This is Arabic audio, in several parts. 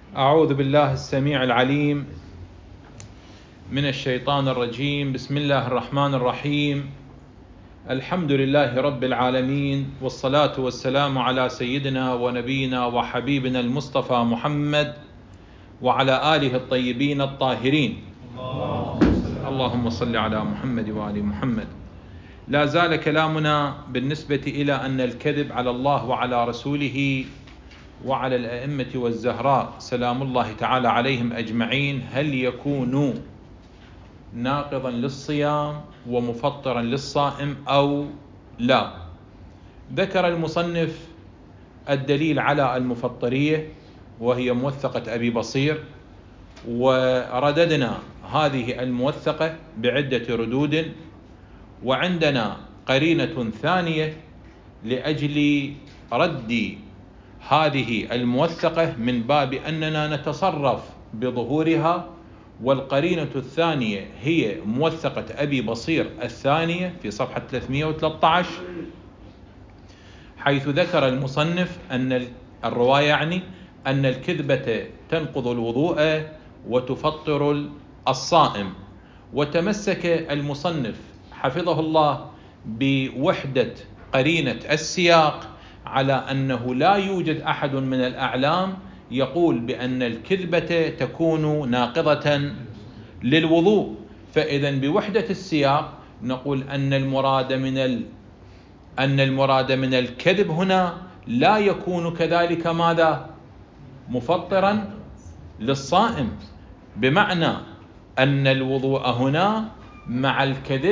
أعوذ بالله السميع العليم من الشيطان الرجيم. بسم الله الرحمن الرحيم. الحمد لله رب العالمين، والصلاة والسلام على سيدنا ونبينا وحبيبنا المصطفى محمد وعلى آله الطيبين الطاهرين. اللهم صل على محمد وآل محمد. لا زال كلامنا بالنسبة إلى أن الكذب على الله وعلى رسوله وعلى الأئمة والزهراء سلام الله تعالى عليهم أجمعين هل يكون ناقضا للصيام ومفطرا للصائم أو لا؟ ذكر المصنف الدليل على المفطرية وهي موثقة أبي بصير، ورددنا هذه الموثقة بعدة ردود، وعندنا قرينة ثانية لأجل رد هذه الموثقة من باب أننا نتصرف بظهورها. والقرينة الثانية هي موثقة أبي بصير الثانية في صفحة 313، حيث ذكر المصنف أن الرواية أن الكذبة تنقض الوضوء وتفطر الصائم. وتمسك المصنف حفظه الله بوحدة قرينة السياق على أنه لا يوجد أحد من الأعلام يقول بأن الكذبة تكون ناقضة للوضوء، فإذا بوحدة السياق نقول أن المراد من الكذب هنا لا يكون كذلك ماذا؟ مفطرا للصائم، بمعنى أن الوضوء هنا مع الكذب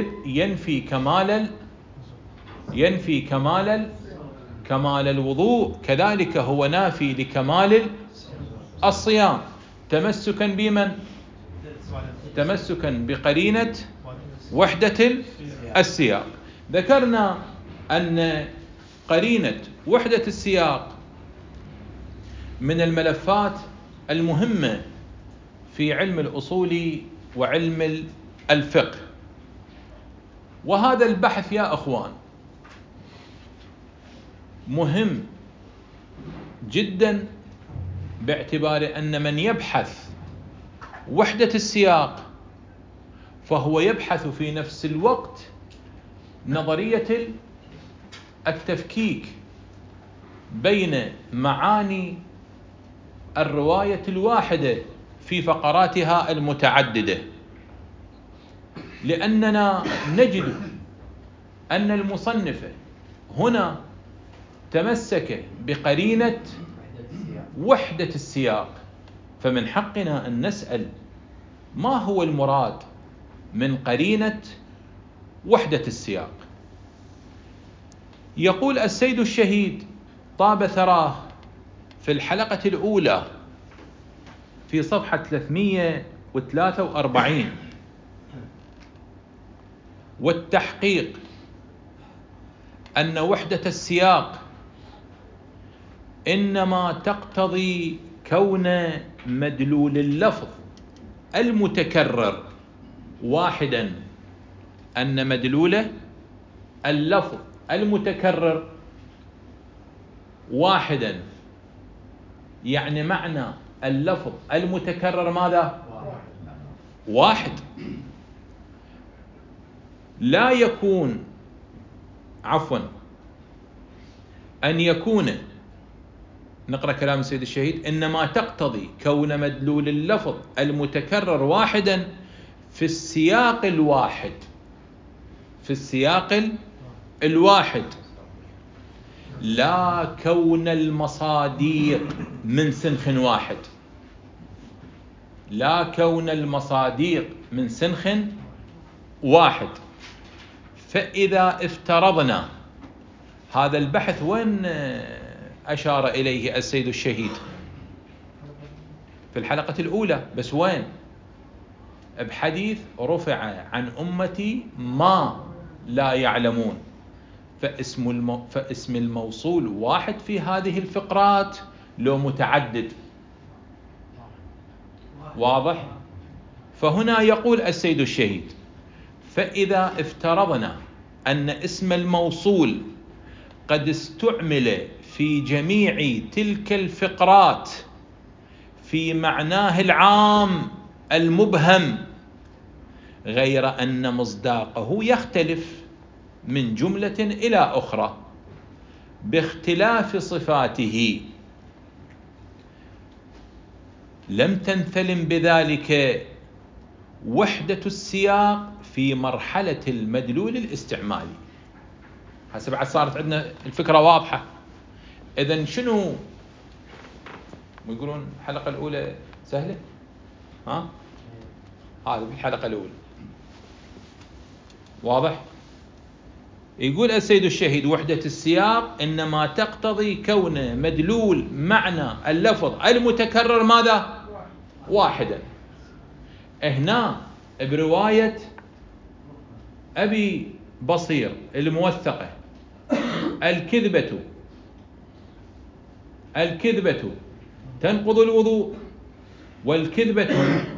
ينفي كمال الوضوء، كذلك هو نافي لكمال الصيام، تمسكا بمن؟ تمسكا بقرينة وحدة السياق. ذكرنا أن قرينة وحدة السياق من الملفات المهمة في علم الأصول وعلم الفقه، وهذا البحث يا أخوان مهم جدا، باعتبار أن من يبحث وحدة السياق فهو يبحث في نفس الوقت نظرية التفكيك بين معاني الرواية الواحدة في فقراتها المتعددة، لأننا نجد أن المصنف هنا تمسك بقرينة وحدة السياق، فمن حقنا أن نسأل ما هو المراد من قرينة وحدة السياق. يقول السيد الشهيد طاب ثراه في الحلقة الأولى في صفحة 343: والتحقيق أن وحدة السياق إنما تقتضي كون مدلول اللفظ المتكرر واحدا، أن مدلول اللفظ المتكرر واحدا، يعني معنى اللفظ المتكرر ماذا؟ واحد. لا يكون أن يكون، نقرأ كلام السيد الشهيد، إنما تقتضي كون مدلول اللفظ المتكرر واحدا في السياق الواحد، لا كون المصاديق من سنخ واحد، لا كون المصاديق من سنخ واحد. فإذا افترضنا هذا البحث، وين أشار إليه السيد الشهيد؟ في الحلقة الأولى، بس وين؟ بحديث رفع عن أمتي ما لا يعلمون، فاسم الموصول واحد في هذه الفقرات لو متعدد؟ واضح؟ فهنا يقول السيد الشهيد: فإذا افترضنا أن اسم الموصول قد استعمل في جميع تلك الفقرات في معناه العام المبهم، غير أن مصداقه يختلف من جملة إلى أخرى باختلاف صفاته. لم تنثلم بذلك وحدة السياق في مرحلة المدلول الاستعمالي. هسه بعد صارت عندنا الفكرة واضحة. إذن شنو يقولون؟ الحلقة الأولى سهلة، هذه بالحلقة الأولى واضح. يقول السيد الشهيد: وحدة السياق إنما تقتضي كون مدلول معنى اللفظ المتكرر ماذا؟ واحدا. هنا برواية أبي بصير الموثقة: الكذبة تنقض الوضوء، والكذبة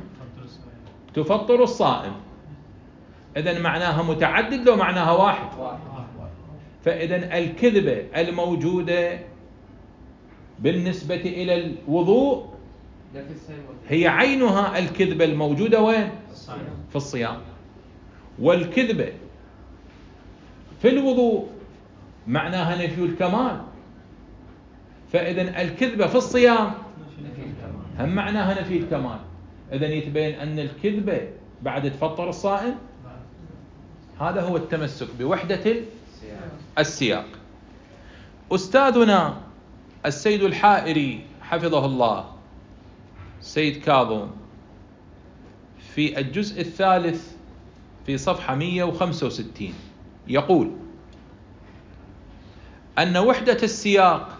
تفطر الصائم. إذن معناها متعدد لو معناها واحد. فإذن الكذبة الموجودة بالنسبة إلى الوضوء هي عينها الكذبة الموجودة وين؟ في الصيام. والكذبة في الوضوء معناها نفي الكمال. فإذن الكذبة في الصيام هم معناها نفي الكمال. إذن يتبين أن الكذبة بعد تفطر الصائم. هذا هو التمسك بوحدة السياق. أستاذنا السيد الحائري حفظه الله، سيد كاظم، في الجزء الثالث في صفحة 165 يقول أن وحدة السياق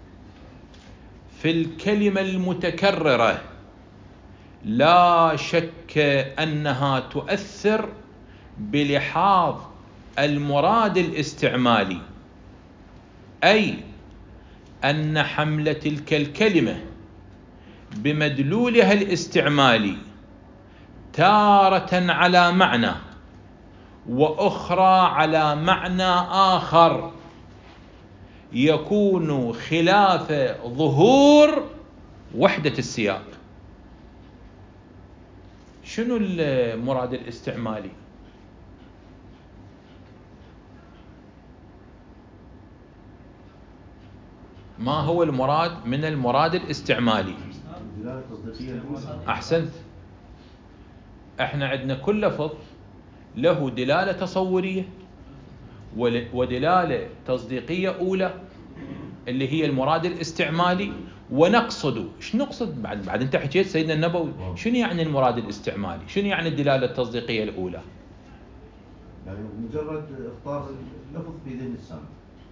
في الكلمة المتكررة لا شك أنها تؤثر بلحاظ المراد الاستعمالي، أي أن حمل تلك الكلمة بمدلولها الاستعمالي تارة على معنى وأخرى على معنى آخر يكون خلاف ظهور وحدة السياق. شنو المراد الاستعمالي؟ ما هو المراد من المراد الاستعمالي؟ أحسنت. احنا عندنا كل لفظ له دلالة تصورية ودلالة تصديقية أولى اللي هي المراد الاستعمالي. ونقصد، ايش نقصد؟ بعد انت حكيت سيدنا النبوي، شنو يعني المراد الاستعمالي؟ شنو يعني الدلالة التصديقية الأولى؟ يعني مجرد اختار اللفظ في ذهن السامع.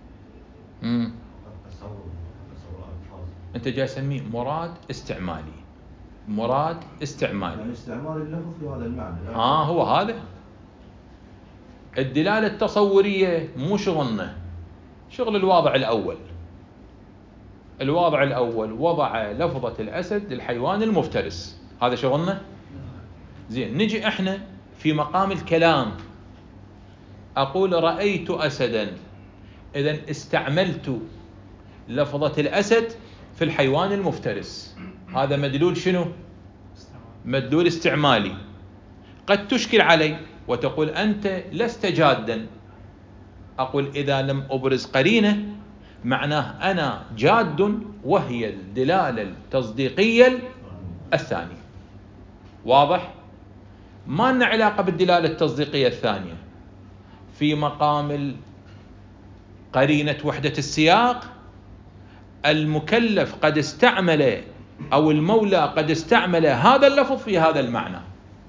تصور الفاظ. انت جاي تسميه مراد استعمالي. مراد استعمالي يعني استعمال اللفظ في هذا المعنى. هو هذا. الدلالة التصورية مو شغلنا، شغل الواضع الأول. الواضع الأول وضع لفظة الأسد للحيوان المفترس، هذا شغلنا. زين، نجي احنا في مقام الكلام أقول رأيت أسدا، إذن استعملت لفظة الأسد في الحيوان المفترس. هذا مدلول شنو؟ مدلول استعمالي. قد تشكل علي وتقول أنت لست جادا. أقول إذا لم أبرز قرينة معناه أنا جاد، وهي الدلالة التصديقية الثانية. واضح؟ ما لنا علاقة بالدلالة التصديقية الثانية. في مقام قرينة وحدة السياق المكلف قد استعمل أو المولى قد استعمل هذا اللفظ في هذا المعنى،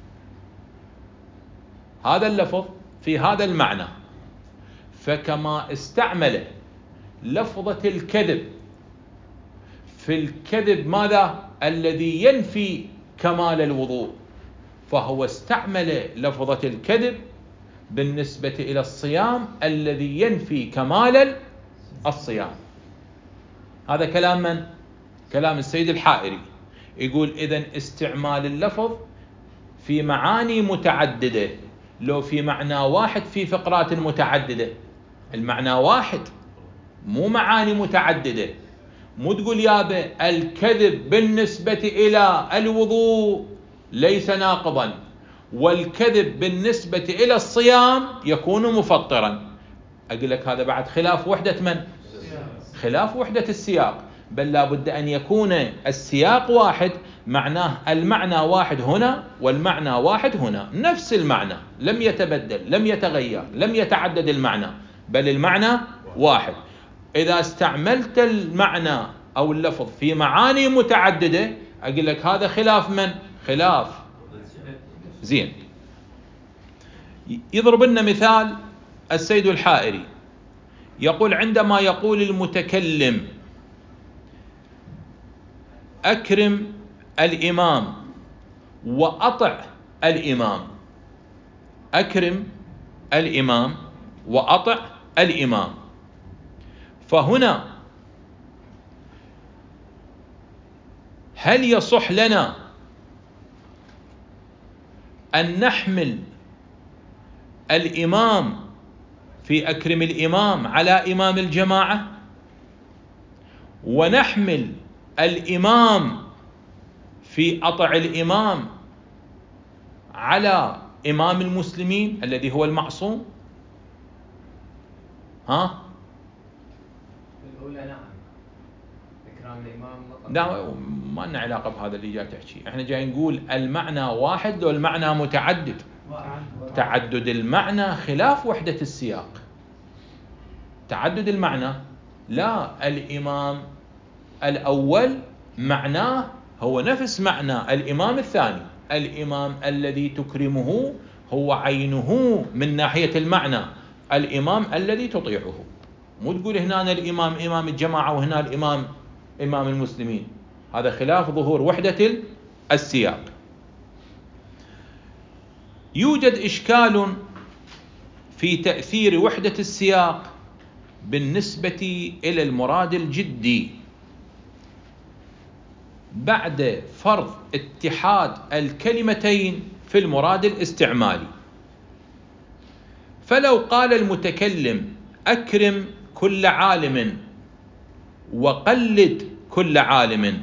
هذا اللفظ في هذا المعنى. فكما استعمل لفظة الكذب في الكذب ماذا؟ الذي ينفي كمال الوضوء، فهو استعمل لفظة الكذب بالنسبة إلى الصيام الذي ينفي كمال الصيام. هذا كلام من؟ كلام السيد الحائري. يقول إذن استعمال اللفظ في معاني متعددة، لو في معنى واحد في فقرات متعددة. المعنى واحد، مو معاني متعددة. مو تقول يابا الكذب بالنسبة إلى الوضوء ليس ناقضا، والكذب بالنسبة إلى الصيام يكون مفطرا. أقول لك هذا بعد خلاف وحدة من؟ خلاف وحدة السياق. بل لا بد أن يكون السياق واحد، معناه المعنى واحد هنا والمعنى واحد هنا، نفس المعنى لم يتبدل لم يتغير لم يتعدد المعنى، بل المعنى واحد. إذا استعملت المعنى أو اللفظ في معاني متعددة أقول لك هذا خلاف من؟ خلاف. زين، يضرب لنا مثال السيد الحائري، يقول عندما يقول المتكلم أكرم الإمام وأطع الإمام، أكرم الإمام وأطع الإمام، فهنا هل يصح لنا أن نحمل الإمام في أكرم الإمام على إمام الجماعة، ونحمل الإمام في أطع الإمام على إمام المسلمين الذي هو المعصوم؟ ها؟ الأولى نعم، إكرام الإمام مطلق. لا، ما لنا علاقة بهذا اللي جاي تحكي. احنا جاي نقول المعنى واحد والمعنى متعدد. تعدد المعنى خلاف وحدة السياق. تعدد المعنى، لا، الإمام الأول معناه هو نفس معنى الإمام الثاني. الإمام الذي تكرمه هو عينه من ناحية المعنى الإمام الذي تطيعه. مو تقول هنا الإمام إمام الجماعة وهنا الإمام إمام المسلمين، هذا خلاف ظهور وحدة السياق. يوجد إشكال في تأثير وحدة السياق بالنسبة إلى المراد الجدي بعد فرض اتحاد الكلمتين في المراد الاستعمالي. فلو قال المتكلم أكرم كل عالم وقلد كل عالم،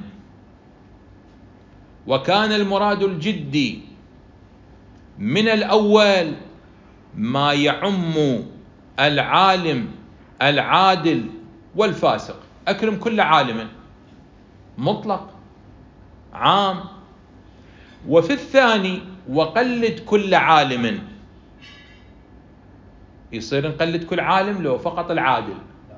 وكان المراد الجدي من الأول ما يعم العالم العادل والفاسق، أكرم كل عالم مطلق عام، وفي الثاني وقلد كل عالم، يصير نقلد كل عالم لو فقط العادل؟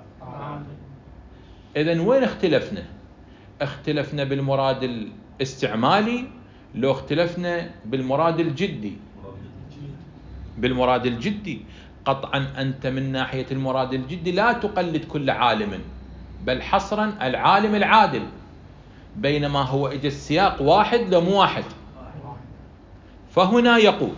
إذن وين اختلفنا؟ اختلفنا بالمراد الاستعمالي لو اختلفنا بالمراد الجدي؟ بالمراد الجدي. قطعا أنت من ناحية المراد الجدي لا تقلد كل عالم، بل حصرا العالم العادل، بينما هو اجى السياق واحد لو مو واحد. فهنا يقول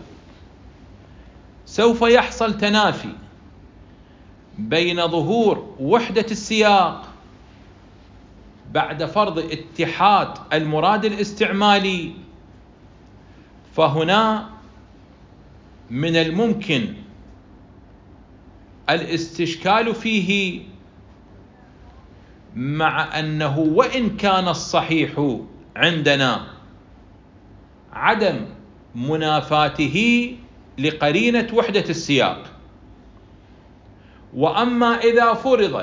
سوف يحصل تنافي بين ظهور وحدة السياق بعد فرض اتحاد المراد الاستعمالي، فهنا من الممكن الاستشكال فيه، مع أنه وإن كان الصحيح عندنا عدم منافاته لقرينة وحدة السياق. وأما إذا فرض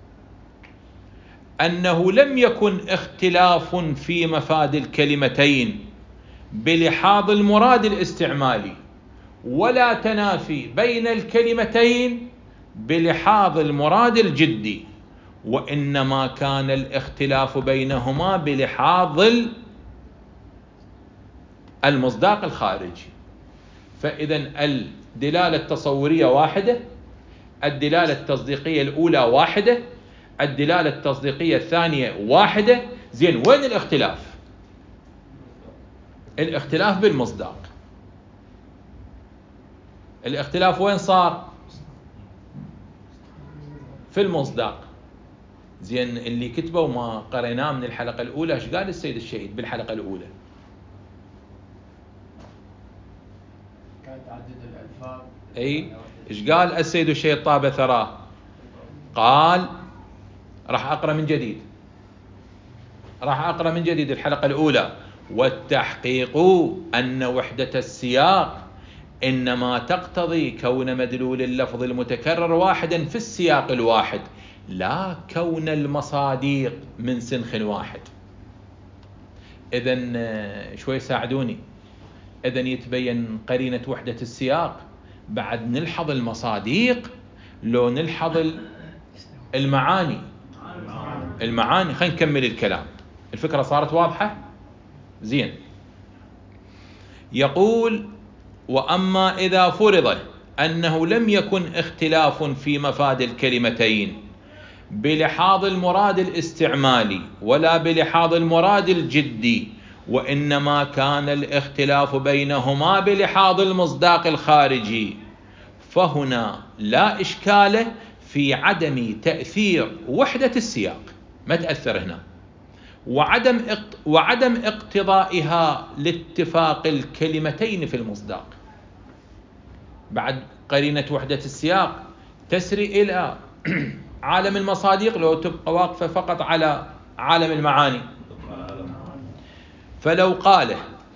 أنه لم يكن اختلاف في مفاد الكلمتين بلحاظ المراد الاستعمالي، ولا تنافي بين الكلمتين بلحاظ المراد الجدي، وإنما كان الاختلاف بينهما بلحاظ المصداق الخارجي، فإذن الدلالة التصورية واحدة، الدلالة التصديقية الأولى واحدة، الدلالة التصديقية الثانية واحدة. زين، وين الاختلاف؟ الاختلاف بالمصداق. الاختلاف وين صار؟ في المصداق. زين، اللي كتبه وما قريناه من الحلقة الأولى، ايش قال السيد الشهيد بالحلقة الأولى؟ كان تعدد الألفاظ. اي، ايش قال السيد الشهيد طاب ثراه؟ قال، راح أقرأ من جديد، راح أقرأ من جديد الحلقة الأولى. والتحقيق أن وحدة السياق إنما تقتضي كون مدلول اللفظ المتكرر واحدا في السياق الواحد، لا كون المصاديق من سنخ واحد. إذن شوي ساعدوني. إذن يتبين قرينة وحدة السياق بعد نلحظ المصاديق لو نلحظ المعاني. خلينا نكمل الكلام. الفكرة صارت واضحة؟ زين. يقول: وأما إذا فرض أنه لم يكن اختلاف في مفاد الكلمتين بلحاظ المراد الاستعمالي ولا بلحاظ المراد الجدي، وإنما كان الاختلاف بينهما بلحاظ المصداق الخارجي، فهنا لا إشكال في عدم تأثير وحدة السياق، ما تأثر هنا، وعدم اقتضائها لاتفاق الكلمتين في المصداق. بعد قرينة وحدة السياق تسري إلى عالم المصاديق لو تبقى واقفة فقط على عالم المعاني. فلو قال: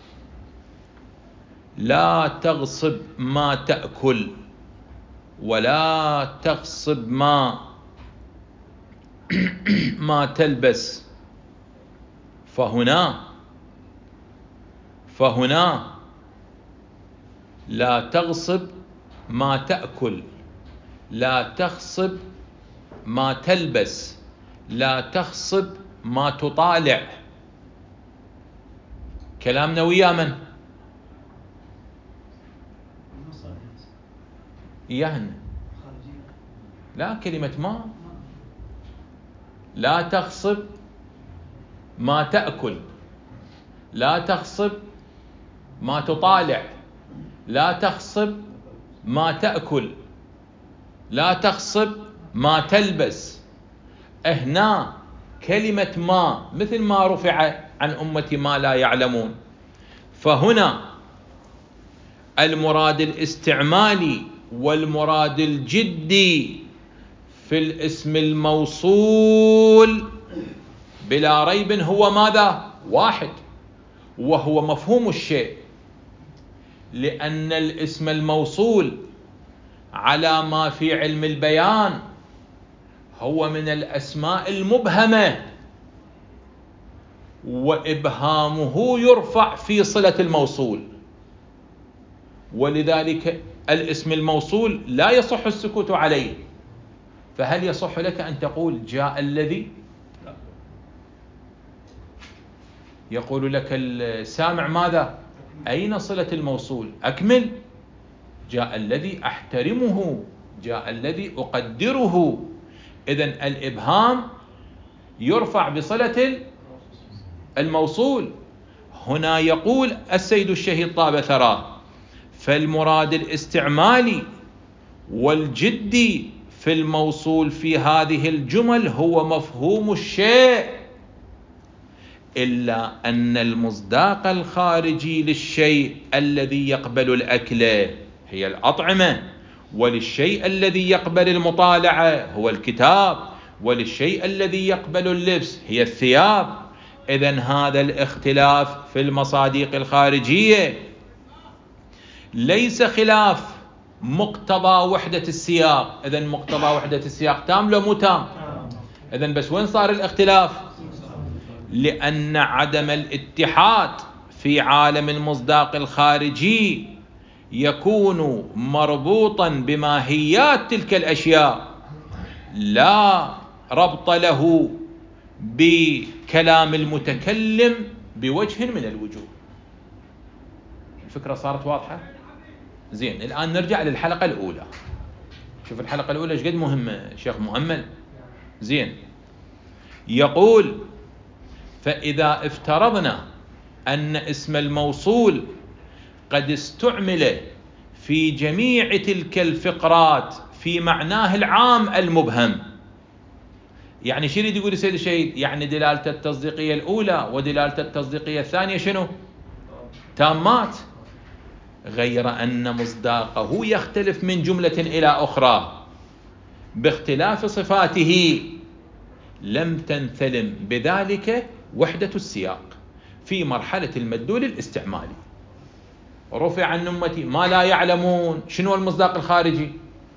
لا تغصب ما تأكل ولا تغصب ما تلبس، فهنا لا تغصب ما تأكل، لا تغصب ما تلبس، لا تغصب ما تطالع. كلامنا ويا من؟ إياهن. لا، كلمة ما. لا تغصب ما تأكل، لا تغصب ما تطالع، لا تغصب ما تأكل، لا تغصب ما تلبس. هنا كلمة ما مثل ما رفع عن أمتي ما لا يعلمون، فهنا المراد الاستعمالي والمراد الجدي في الاسم الموصول بلا ريب هو ماذا؟ واحد، وهو مفهوم الشيء، لأن الاسم الموصول على ما في علم البيان هو من الأسماء المبهمة، وإبهامه يرفع في صلة الموصول، ولذلك الاسم الموصول لا يصح السكوت عليه. فهل يصح لك أن تقول جاء الذي؟ يقول لك السامع ماذا؟ أين صلة الموصول؟ أكمل. جاء الذي أحترمه، جاء الذي أقدره. إذن الإبهام يرفع بصلة الموصول. هنا يقول السيد الشهيد طاب ثراه: فالمراد الاستعمالي والجدي في الموصول في هذه الجمل هو مفهوم الشيء، إلا أن المصداق الخارجي للشيء الذي يقبل الأكل هي الأطعمة، وللشيء الذي يقبل المطالعة هو الكتاب، وللشيء الذي يقبل اللبس هي الثياب. إذن هذا الاختلاف في المصاديق الخارجية ليس خلاف مقتضى وحدة السياق. إذن مقتضى وحدة السياق تام لو مو تام؟ إذن بس وين صار الاختلاف؟ لأن عدم الاتحاد في عالم المصداق الخارجي يكون مربوطا بماهيات تلك الأشياء، لا ربط له بكلام المتكلم بوجه من الوجوه. الفكرة صارت واضحة؟ زين. الآن نرجع للحلقة الأولى. شوف الحلقة الأولى ايش قد مهمة شيخ مؤمل. زين. يقول: فإذا افترضنا أن اسم الموصول قد استعمل في جميع تلك الفقرات في معناه العام المبهم. يعني شو يريد يقول السيد الشهيد؟ يعني دلالة التصديقية الأولى ودلالة التصديقية الثانية شنو؟ تامات، غير أن مصداقه يختلف من جملة إلى أخرى باختلاف صفاته، لم تنثلم بذلك وحدة السياق في مرحلة المدلول الاستعمالي. رفع عن أمتي ما لا يعلمون، شنو المصداق الخارجي؟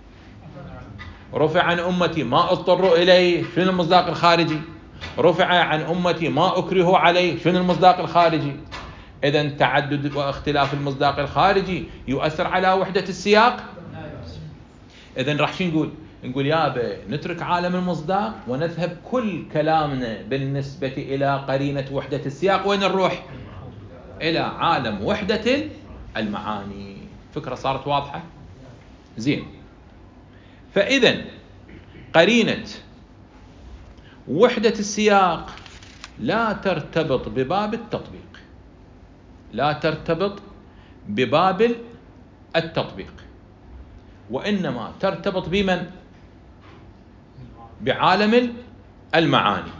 رفع عن أمتي ما اضطروا إليه، شنو المصداق الخارجي؟ رفع عن أمتي ما أكرهوا عليه، شنو المصداق الخارجي؟ إذن تعدد واختلاف المصداق الخارجي يؤثر على وحدة السياق. إذن راح شو نقول يابا نترك عالم المصداق ونذهب كل كلامنا بالنسبة إلى قرينة وحدة السياق وين نروح؟ إلى عالم وحدة المعاني. فكرة صارت واضحة؟ زين. فإذن قرينة وحدة السياق لا ترتبط بباب التطبيق، لا ترتبط بباب التطبيق، وإنما ترتبط بمن؟ بعالم المعاني.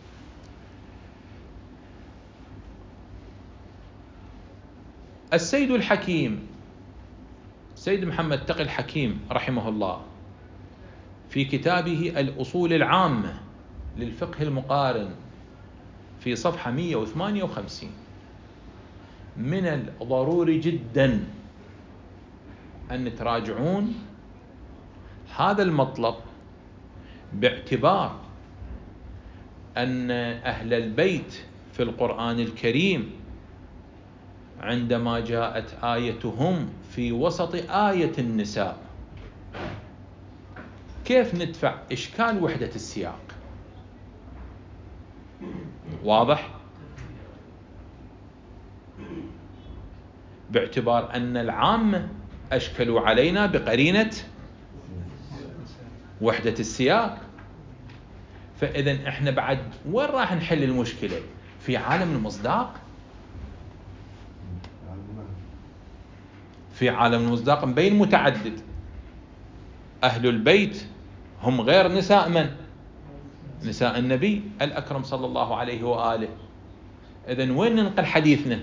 السيد الحكيم سيد محمد تقي الحكيم رحمه الله في كتابه الأصول العامة للفقه المقارن في صفحة 158 من الضروري جدا أن تراجعون هذا المطلب، باعتبار أن أهل البيت في القرآن الكريم عندما جاءت آيتهم في وسط آية النساء كيف ندفع إشكال وحدة السياق؟ واضح؟ باعتبار أن العامة أشكلوا علينا بقرينة وحدة السياق، فإذن إحنا بعد وين راح نحل المشكلة؟ في عالم المصداق؟ في عالم المصداق مبين متعدد، أهل البيت هم غير نساء من؟ نساء النبي الأكرم صلى الله عليه وآله. إذن وين ننقل حديثنا؟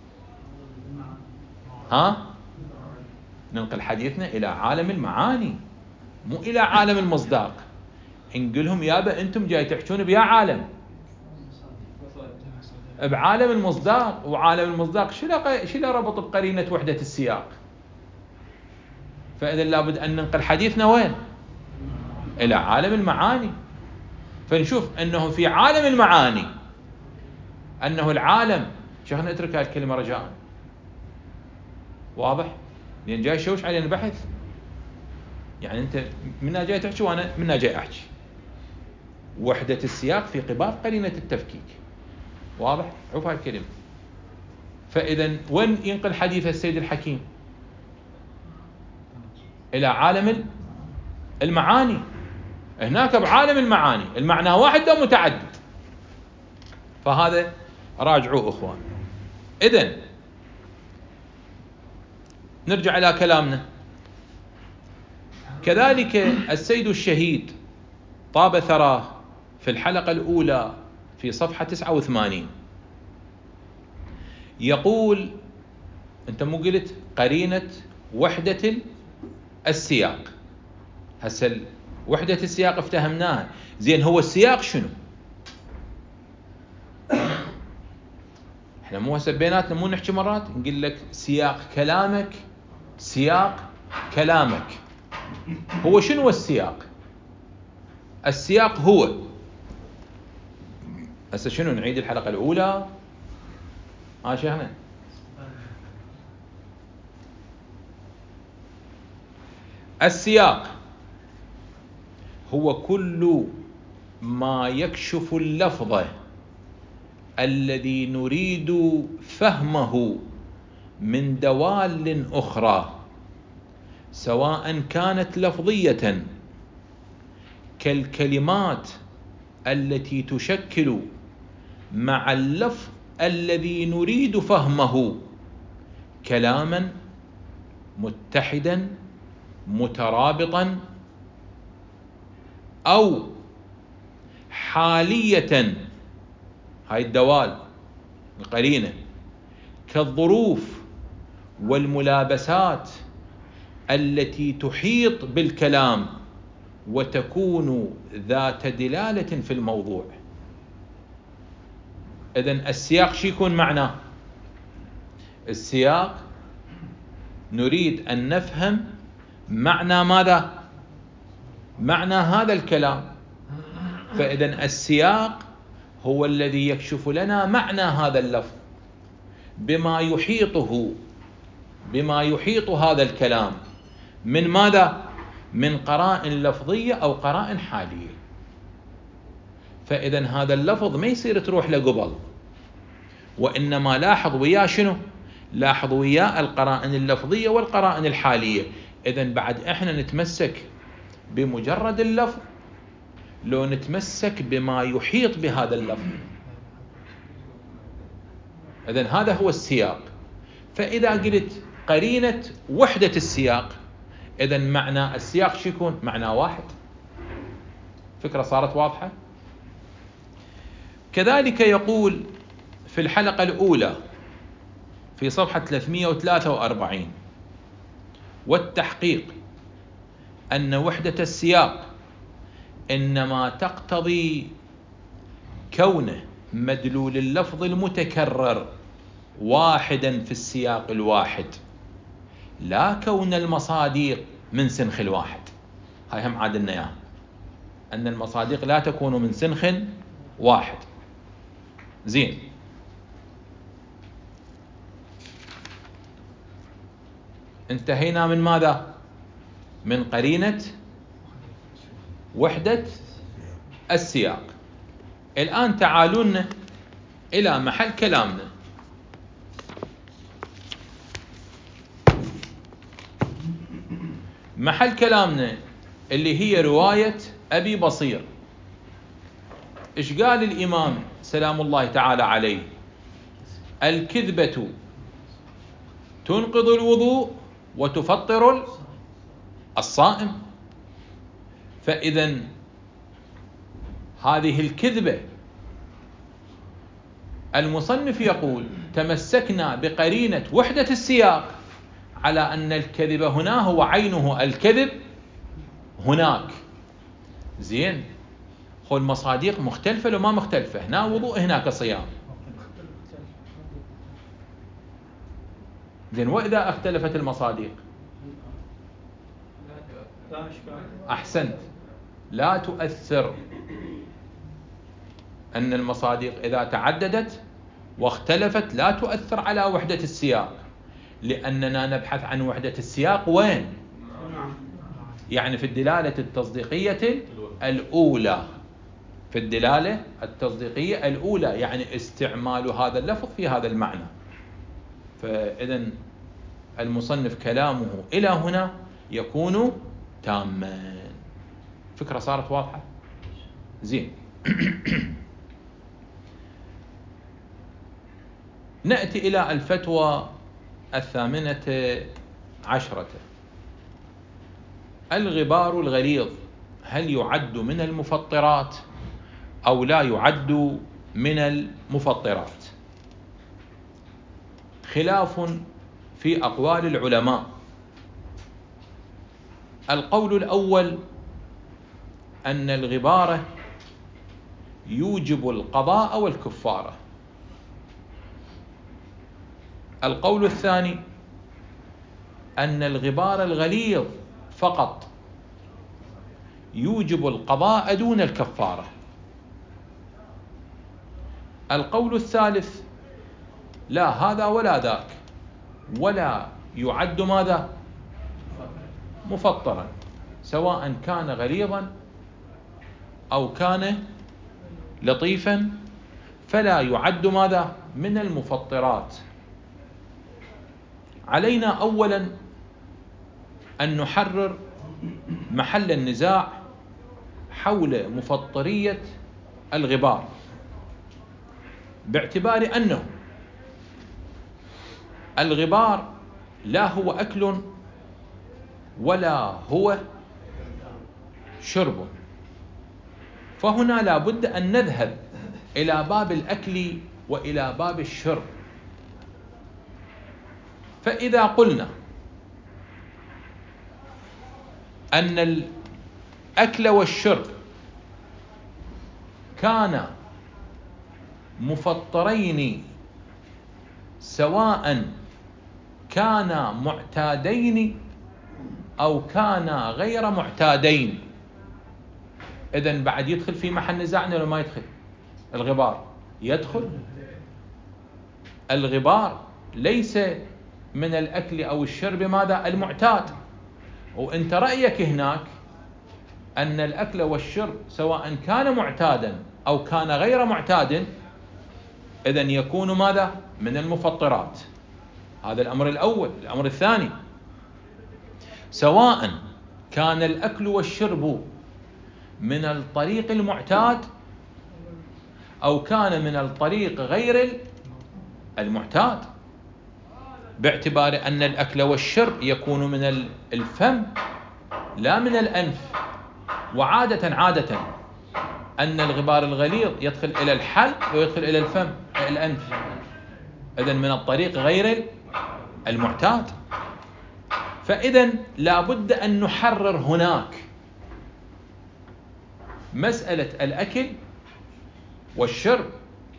ننقل حديثنا إلى عالم المعاني، مو إلى عالم المصداق. نقولهم يابا أنتم جاي تحكون بيا عالم، بعالم المصداق، وعالم المصداق شو له ربط بقرينة وحدة السياق؟ فإذا لابد أن ننقل حديثنا وين؟ إلى عالم المعاني. فنشوف أنه في عالم المعاني أنه العالم، شيخنا اترك هذه الكلمة رجاء، واضح؟ لأن جاي شوش علينا البحث، يعني أنت منا جاي تحكي وأنا منا جاي أحكي. وحدة السياق في قبال قرينة التفكيك، واضح؟ عوف هاي الكلمة. فإذا وين ينقل حديث السيد الحكيم؟ إلى عالم المعاني. هناك بعالم المعاني المعنى واحد أو متعدد، فهذا راجعوا أخوان. إذن نرجع إلى كلامنا. كذلك السيد الشهيد طاب ثراه في الحلقة الأولى في صفحة 89 يقول، أنت مو قلت قرينة وحدة السياق؟ هسه وحدة السياق افتهمناها، زين هو السياق شنو؟ احنا مو هسه بيناتنا مو نحكي مرات نقول لك سياق كلامك، سياق كلامك. هو شنو السياق؟ السياق هو هسه شنو؟ نعيد الحلقة الأولى شيخنا. السياق هو كل ما يكشف اللفظ الذي نريد فهمه من دوال أخرى، سواء كانت لفظية كالكلمات التي تشكل مع اللفظ الذي نريد فهمه كلاما متحدا مترابطا، أو حالية، هاي الدوال القرينة، كالظروف والملابسات التي تحيط بالكلام وتكون ذات دلالة في الموضوع. إذن السياق شو يكون معناه؟ السياق نريد أن نفهم معنى ماذا؟ معنى هذا الكلام. فإذن السياق هو الذي يكشف لنا معنى هذا اللفظ بما يحيط هذا الكلام من ماذا؟ من قرائن لفظية أو قرائن حالية. فإذن هذا اللفظ ما يصير تروح لقبل، وإنما لاحظ وياه شنو؟ لاحظ وياه القرائن اللفظية والقرائن الحالية. إذن بعد إحنا نتمسك بمجرد اللفظ لو نتمسك بما يحيط بهذا اللفظ. إذن هذا هو السياق. فإذا قلت قرينة وحدة السياق، إذن معنى السياق شو يكون؟ معنى واحد. فكرة صارت واضحة؟ كذلك يقول في الحلقة الأولى في صفحة 343: والتحقيق أن وحدة السياق إنما تقتضي كونه مدلول اللفظ المتكرر واحدا في السياق الواحد، لا كون المصادق من سنخ الواحد. هاي هم عادلنا إياها، أن المصادق لا تكون من سنخ واحد. زين، انتهينا من ماذا؟ من قرينة وحدة السياق. الآن تعالون إلى محل كلامنا. محل كلامنا اللي هي رواية أبي بصير. إيش قال الإمام سلام الله تعالى عليه؟ الكذبة تنقض الوضوء وتفطر الصائم. فإذا هذه الكذبة المصنف يقول تمسكنا بقرينة وحدة السياق على أن الكذب هنا هو عينه الكذب هناك. زين، هو المصادق مختلفة لو ما مختلفة؟ هنا وضوء هناك صيام. زين، وإذا اختلفت المصادق؟ أحسنت، لا تؤثر. أن المصادق إذا تعددت واختلفت لا تؤثر على وحدة السياق، لأننا نبحث عن وحدة السياق وين؟ يعني في الدلالة التصديقية الأولى. في الدلالة التصديقية الأولى يعني استعمال هذا اللفظ في هذا المعنى. فإذن المصنف كلامه إلى هنا يكون تاما. فكرة صارت واضحة؟ زين. نأتي إلى الفتوى 18. الغبار الغليظ هل يعد من المفطرات أو لا يعد من المفطرات؟ خلاف في أقوال العلماء. القول الأول أن الغبار يوجب القضاء والكفارة. القول الثاني أن الغبار الغليظ فقط يوجب القضاء دون الكفارة. القول الثالث لا هذا ولا ذاك، ولا يعد ماذا؟ مفطرا، سواء كان غليظا أو كان لطيفا، فلا يعد ماذا؟ من المفطرات. علينا أولا أن نحرر محل النزاع حول مفطرية الغبار، باعتبار أنه الغبار لا هو أكل ولا هو شرب، فهنا لا بد أن نذهب إلى باب الأكل وإلى باب الشرب. فإذا قلنا أن الأكل والشرب كان مفطرين سواء كانا معتادين أو كانا غير معتادين. إذن بعد يدخل في محل نزاعنا ولا ما يدخل؟ الغبار يدخل. الغبار ليس من الأكل أو الشرب ماذا؟ المعتاد. وأنت رأيك هناك أن الأكل والشرب سواء كان معتادا أو كان غير معتاد إذن يكون ماذا؟ من المفطرات. هذا الأمر الأول. الأمر الثاني، سواء كان الأكل والشرب من الطريق المعتاد أو كان من الطريق غير المعتاد، باعتبار أن الأكل والشرب يكون من الفم لا من الأنف. وعادة أن الغبار الغليظ يدخل إلى الحلق ويدخل إلى الأنف، إذن من الطريق غير المعتاد. فإذن لابد أن نحرر هناك مسألة الأكل والشرب.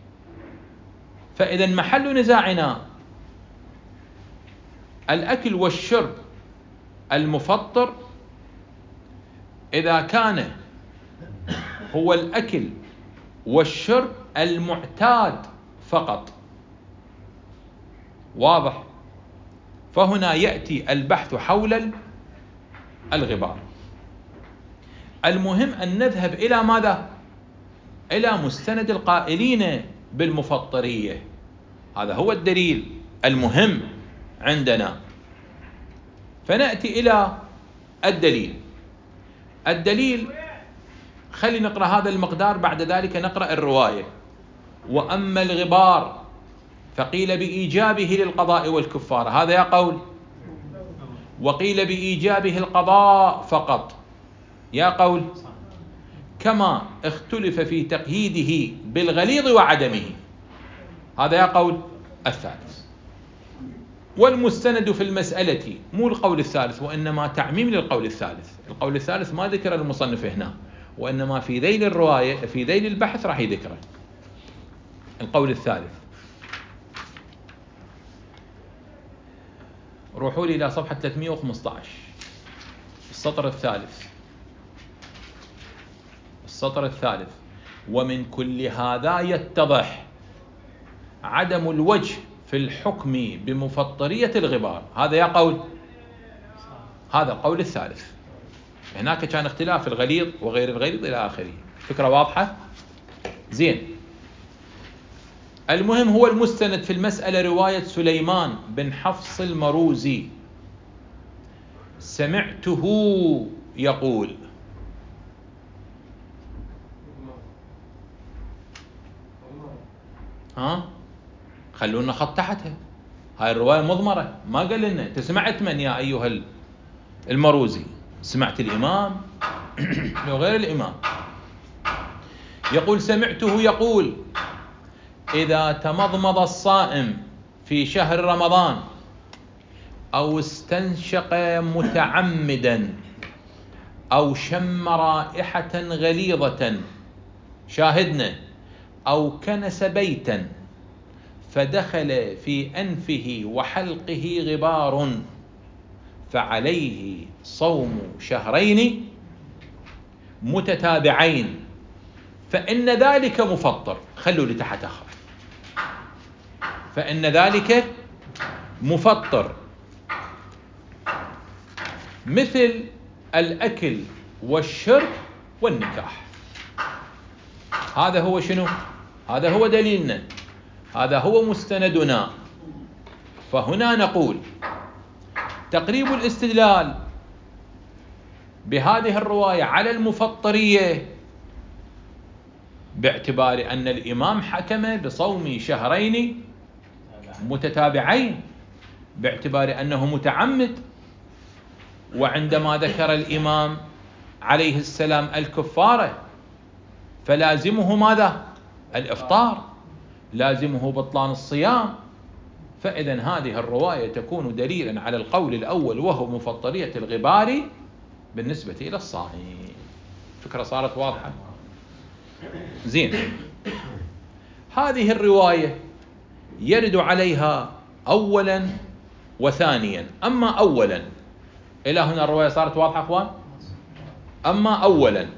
فإذن محل نزاعنا الأكل والشرب المفطر إذا كان هو الأكل والشرب المعتاد فقط. واضح؟ فهنا يأتي البحث حول الغبار. المهم أن نذهب إلى ماذا؟ إلى مستند القائلين بالمفطرية. هذا هو الدليل المهم عندنا. فنأتي إلى الدليل. خلي نقرأ هذا المقدار، بعد ذلك نقرأ الرواية. وأما الغبار فقيل بإيجابه للقضاء والكفارة، هذا يا قول. وقيل بإيجابه القضاء فقط، يا قول. كما اختلف في تقييده بالغليظ وعدمه، هذا يا قول الثالث. والمستند في المسألة مو القول الثالث، وإنما تعميم للقول الثالث. القول الثالث ما ذكر المصنف هنا، وإنما في ذيل الرواية في ذيل البحث راح يذكره القول الثالث. روحوا لي إلى صفحة 315 السطر الثالث. ومن كل هذا يتضح عدم الوجه في الحكم بمفطرية الغبار، هذا يا قول. هذا القول الثالث. هناك كان اختلاف الغليظ وغير الغليظ إلى آخره. فكرة واضحة؟ زين. المهم هو المستند في المسألة رواية سليمان بن حفص المروزي، سمعته يقول. خلونا خط تحتها، هاي الرواية مضمرة، ما قال لنا انت سمعت من يا أيها المروزي؟ سمعت الإمام لو غير الإمام؟ يقول سمعته يقول: إذا تمضمض الصائم في شهر رمضان أو استنشق متعمدا أو شم رائحة غليظة، شاهدنا، أو كنس بيتا فدخل في أنفه وحلقه غبار، فعليه صوم شهرين متتابعين، فإن ذلك مفطر. خلوا لي تحت آخر. فإن ذلك مفطر، مثل الأكل والشرب والنكاح. هذا هو شنو؟ هذا هو دليلنا، هذا هو مستندنا. فهنا نقول تقريب الاستدلال بهذه الرواية على المفطرية باعتبار أن الإمام حكم بصوم شهرين متتابعين، باعتبار أنه متعمد. وعندما ذكر الإمام عليه السلام الكفارة فلازمه ماذا؟ الإفطار، لازمه بطلان الصيام. فإذا هذه الرواية تكون دليلا على القول الأول، وهو مفطرية الغبار بالنسبة إلى الصائم. فكرة صارت واضحة؟ زين. هذه الرواية يرد عليها أولا وثانيا. أما أولا، إلى هنا الرواية صارت واضحة أخوان؟ أما أولا،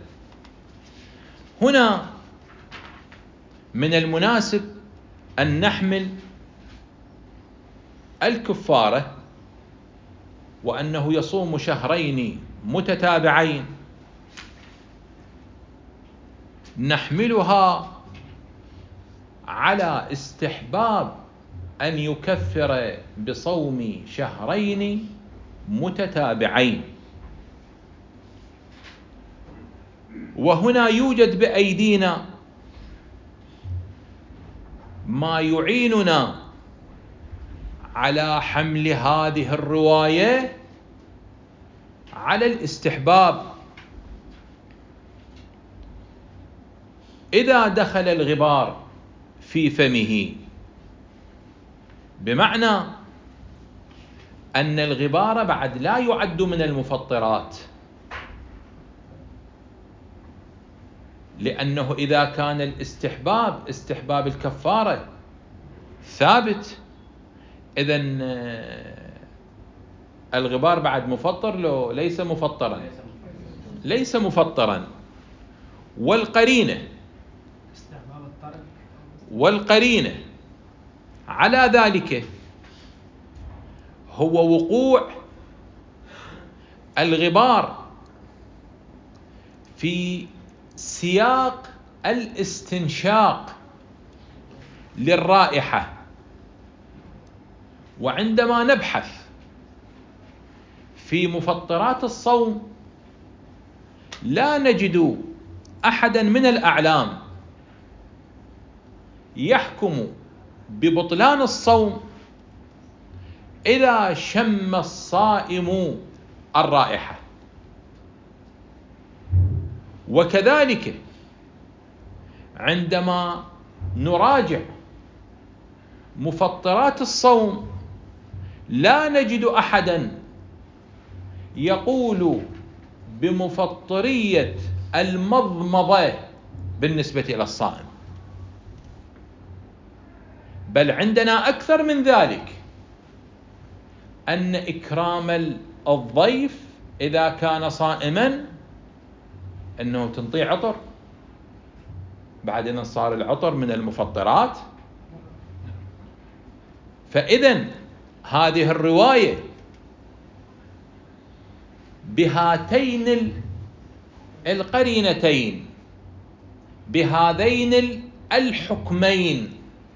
هنا من المناسب أن نحمل الكفارة وأنه يصوم شهرين متتابعين، نحملها على استحباب أن يكفر بصوم شهرين متتابعين. وهنا يوجد بأيدينا ما يعيننا على حمل هذه الرواية على الاستحباب. إذا دخل الغبار في فمه، بمعنى أن الغبار بعد لا يعد من المفطرات، لأنه إذا كان الاستحباب استحباب الكفارة ثابت، إذن الغبار بعد مفطر لو ليس مفطرا؟ ليس مفطرا. والقرينة على ذلك هو وقوع الغبار في سياق الاستنشاق للرائحة. وعندما نبحث في مفطرات الصوم لا نجد أحدا من الأعلام يحكم ببطلان الصوم إذا شم الصائم الرائحة. وكذلك عندما نراجع مفطرات الصوم لا نجد أحدا يقول بمفطرية المضمضة بالنسبة إلى الصائم، بل عندنا أكثر من ذلك، أن إكرام الضيف إذا كان صائما أنه تنطيه عطر، بعدين صار العطر من المفطرات. فإذن هذه الرواية بهاتين القرينتين، بهذين الحكمين،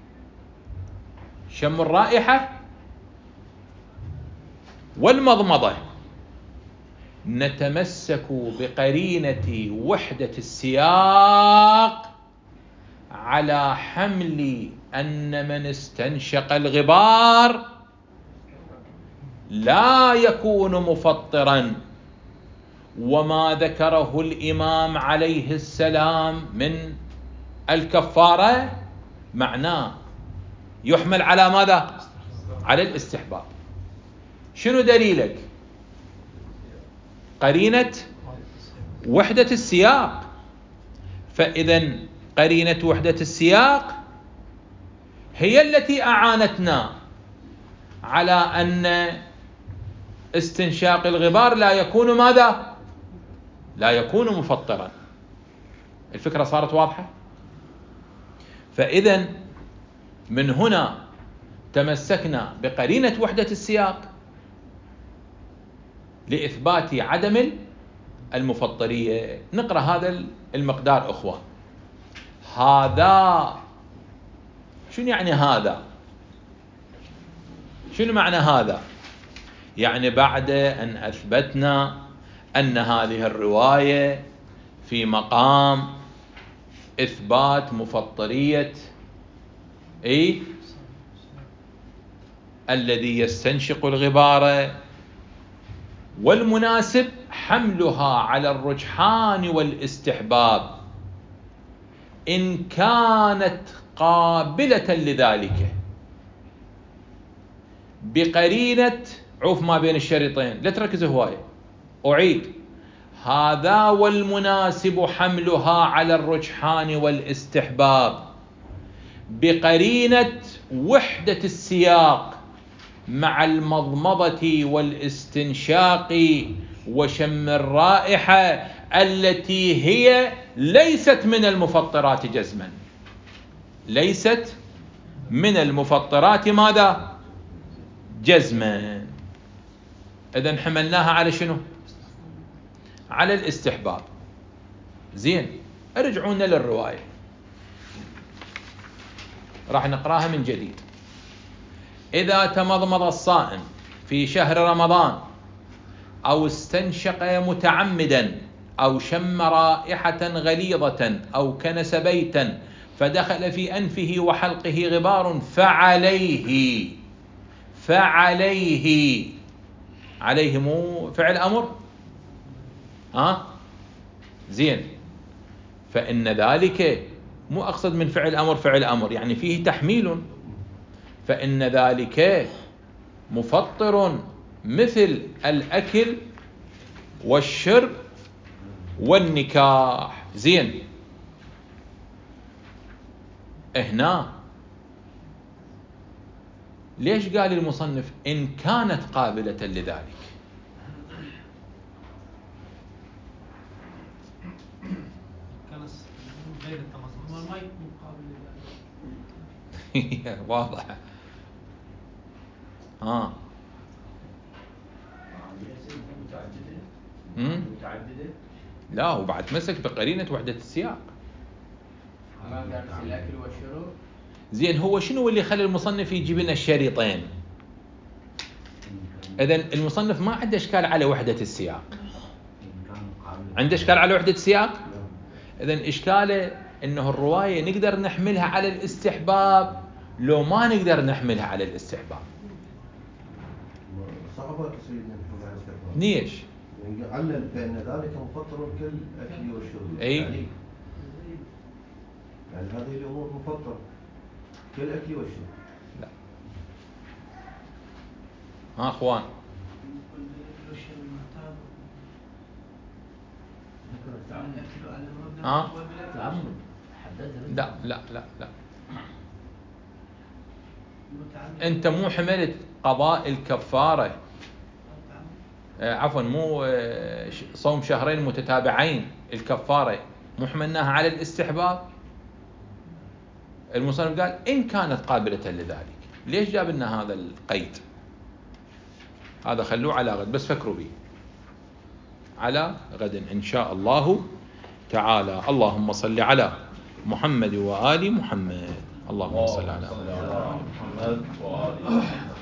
شم الرائحة والمضمضة، نتمسك بقرينة وحدة السياق على حمل أن من استنشق الغبار لا يكون مفطرا. وما ذكره الإمام عليه السلام من الكفارة معناه يحمل على ماذا؟ على الاستحباب. شنو دليلك؟ قرينة وحدة السياق. فإذا قرينة وحدة السياق هي التي أعانتنا على أن استنشاق الغبار لا يكون ماذا؟ لا يكون مفطرا. الفكرة صارت واضحة؟ فإذا من هنا تمسكنا بقرينة وحدة السياق لإثبات عدم المفطرية. نقرأ هذا المقدار أخوان. هذا شنو يعني هذا؟ شنو معنى هذا؟ يعني بعد أن أثبتنا أن هذه الرواية في مقام إثبات مفطرية الذي يستنشق الغبار، والمناسب حملها على الرجحان والاستحباب إن كانت قابلة لذلك، بقرينة عوف ما بين الشريطين. لا تركز هواية، أعيد: هذا والمناسب حملها على الرجحان والاستحباب بقرينة وحدة السياق مع المضمضة والاستنشاق وشم الرائحة التي هي ليست من المفطرات جزما، ليست من المفطرات ماذا؟ جزما. إذن حملناها على شنو؟ على الاستحباب. زين، ارجعونا للرواية، راح نقراها من جديد. إذا تمضمض الصائم في شهر رمضان أو استنشق متعمدا أو شم رائحة غليظة أو كنس بيتا فدخل في أنفه وحلقه غبار فعليه عليه مو فعل أمر، زين، فإن ذلك مو أقصد من فعل أمر يعني فيه تحميل، فإن ذلك مفطر مثل الأكل والشرب والنكاح. زين، هنا ليش قال المصنف إن كانت قابلة لذلك؟ غير التمضمض ما يكون قابل لذلك. واضح. متعددة؟ لا، وبعد مسك بقرينة وحدة السياق. ما قال في الأكل والشرب. زين، هو شنو اللي خلى المصنف يجيب لنا الشريطين؟ إذن المصنف ما عنده إشكال على وحدة السياق، عنده إشكال على وحدة السياق. إذن إشكاله إنه الرواية نقدر نحملها على الاستحباب لو ما نقدر نحملها على الاستحباب. صعبة سيدنا نحملها على الاستحباب. ليش؟ علل فإن ذلك مفطر كالأكل والشرب. أي. يعني هذه الأمور مفطرة كالأكل والشرب. لا. أخوان. لا أنت مو حملت قضاء الكفارة، عفوا مو صوم شهرين متتابعين، الكفارة مو حملناها على الاستحباب. المصنف قال إن كانت قابلة لذلك. ليش جاب لنا هذا القيد؟ هذا خلوه على غد، بس فكروا به على غد إن شاء الله تعالى. اللهم صل على محمد وآل محمد. اللهم صل على محمد وآل محمد.